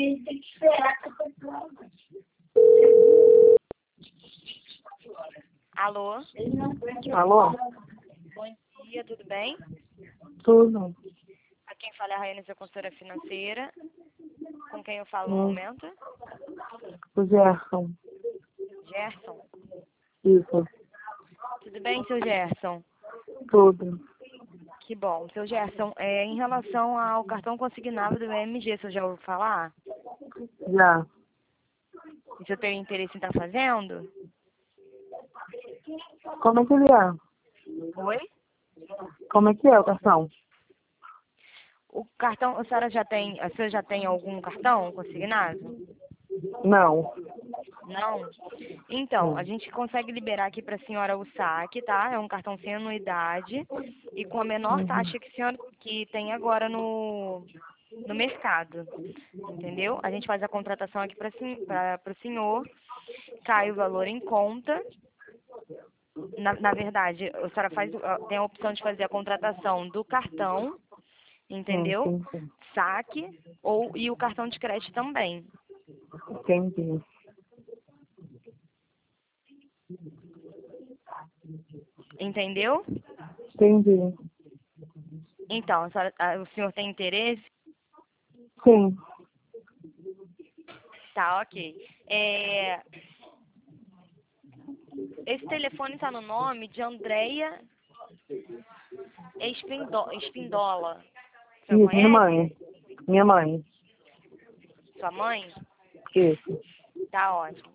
Alô? Alô? Bom dia, tudo bem? Tudo. Aqui quem fala é a Raiane, sua consultora financeira. Com quem eu falo no momento? O Gerson. Gerson? Isso. Tudo bem, seu Gerson? Tudo. Que bom. Seu Gerson, em relação ao cartão consignado do EMG, você já ouviu falar? Já. E você tem interesse em estar fazendo? Como é que ele é? Oi? Como é que é o cartão? O cartão, a senhora já tem algum cartão consignado? Não. Não? Então, a gente consegue liberar aqui para a senhora o saque, tá? É um cartão sem anuidade e com a menor taxa que a senhora que tem agora no mercado, entendeu? A gente faz a contratação aqui para o senhor, cai o valor em conta. Na verdade, a senhora tem a opção de fazer a contratação do cartão, entendeu? Entendi. Saque e o cartão de crédito também. Entendi. Entendeu? Entendi. Então, o senhor tem interesse? Sim. Tá, ok. Esse telefone está no nome de Andréia Espindola. Você Isso, minha conhece? mãe. Minha mãe. Sua mãe? Isso. Tá ótimo.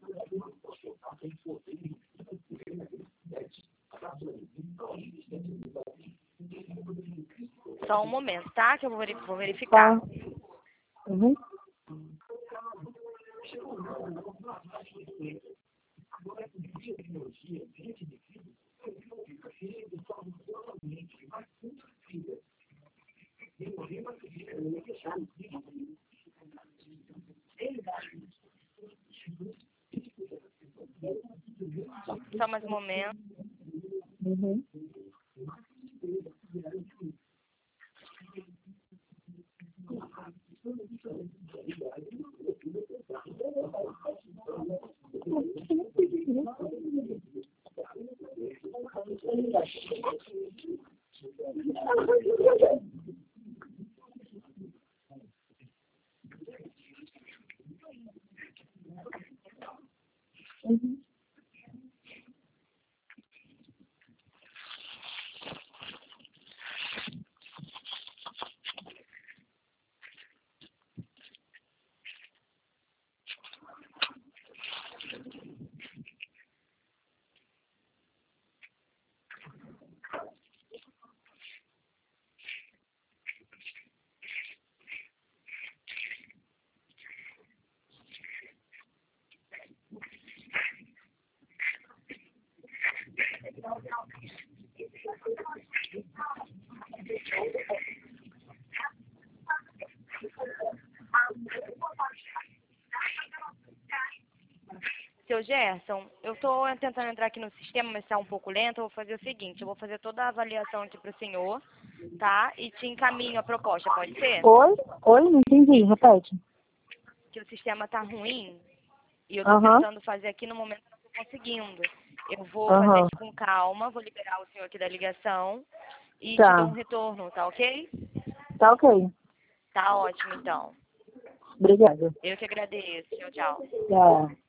Só um momento, tá? Que eu vou verificar. Tá. Uhum. Só mais um momento. Uhum. Seu Gerson, eu estou tentando entrar aqui no sistema, mas está um pouco lento. Eu vou fazer o seguinte, eu vou fazer toda a avaliação aqui para o senhor, tá? E te encaminho a proposta, pode ser? Oi? Oi? Não entendi. Repete. Que o sistema está ruim e eu estou Aham. tentando fazer aqui no momento que eu não estou conseguindo. Eu vou fazer Aham. aqui com calma, vou liberar o senhor aqui da ligação e te dou um Tá. retorno, tá ok? Tá ok. Tá ótimo, então. Obrigada. Eu que agradeço. Tchau, tchau. Tá.